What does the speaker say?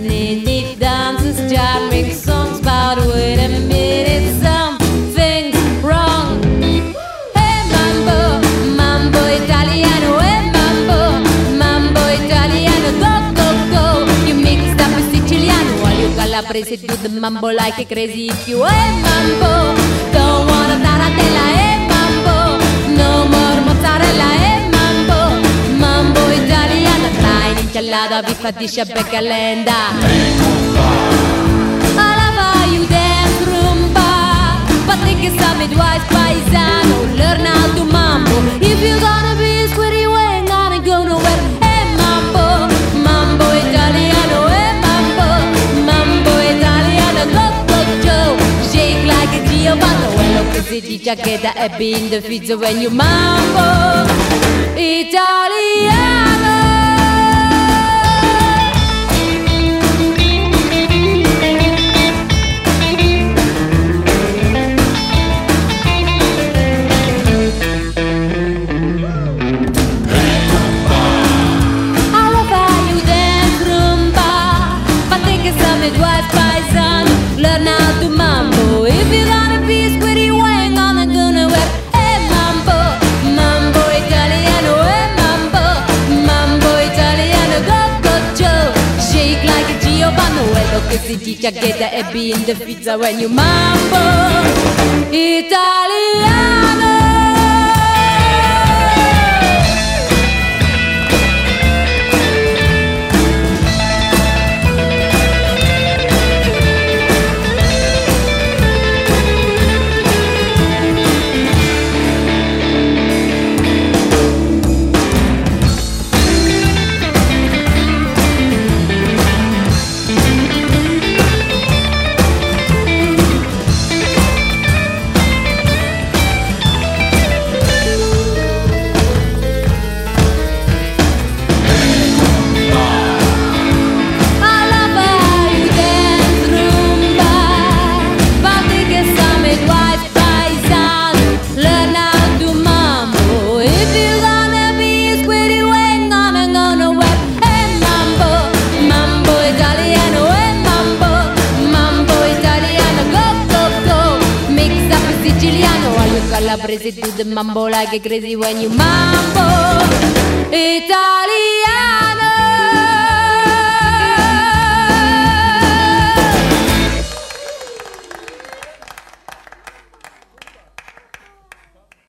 Fascinating dances, charming songs, but wait a minute, something's wrong. Hey mambo, mambo italiano, hey mambo, mambo italiano, go, go, go. You mixed up with Siciliano, while you Calabrese do the mambo like a crazy if you. Hey mambo, don't wanna tarantella, hey mambo, no more mozzarella, hey mambo, mambo italiano, tra in insalata vi fa di sciabbe calenda. Alava you dance rumba, Patrick Same twice paisano, learn how to mambo. If you gonna be square you ain't gonna go nowhere. Hey mambo, mambo italiano, hey mambo, mambo italiano, go go Joe, shake like a Giovanni. Quello che si dice che da è in the fizzo when you mambo italiano. Learn how to mambo. If you're gonna be squiddy, you ain't gonna go nowhere. Hey mambo, mambo italiano. Hey mambo, mambo italiano. Go go Joe, shake like a Giovanni. Quello che si dice che da è in the pizza when you mambo italiano. Calabrese do the mambo like a crazy when you mambo italiano.